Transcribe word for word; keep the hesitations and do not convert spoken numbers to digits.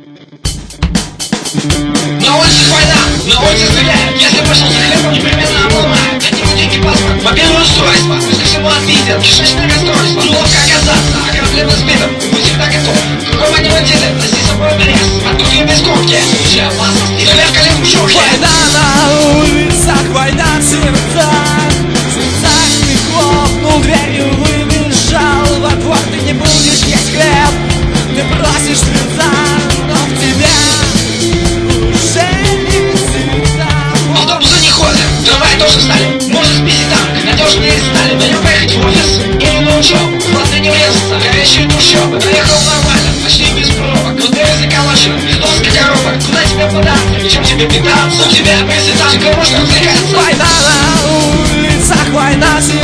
На улице война, на улице стреляют. Если пошел за хлебом, непременно обломают. От него деньги, паспорт, мобильное устройство. Пусть ко всему отвидят, кишечное расстройство. Неловко оказаться, а кораблем избитым. Будь всегда готов, кругом одни бандиты. Носи с собой обрез, от куртки без куртки. Все опасности, ковер колен в шурке. Война на улицах, война в сердцах. В сердцах ты хлопнул дверью, выбежал во двор. Ты не будешь есть хлеб, ты просишь слеза, но в тебя уже не всегда. Автобусы не ходят, трамваи тоже стали. Можно спиздить танк, надежнее стали. На нем поехать в офис или на учебу. Главное не врезаться, горящие трущобы. Доехал нормально, почти без пробок. Но дверь заколочена, без доска коробок. Куда тебе податься, и чем тебе питаться? У тебя президент, кому можно развлекаться. Война на улицах, война в сердцах.